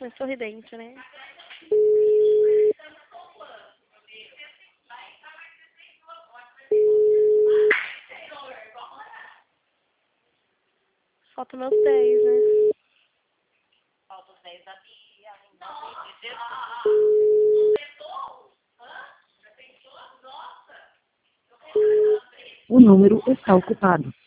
É sorridente, né? Falta meus 10, né? Falta os 10 da Bia. O número está ocupado.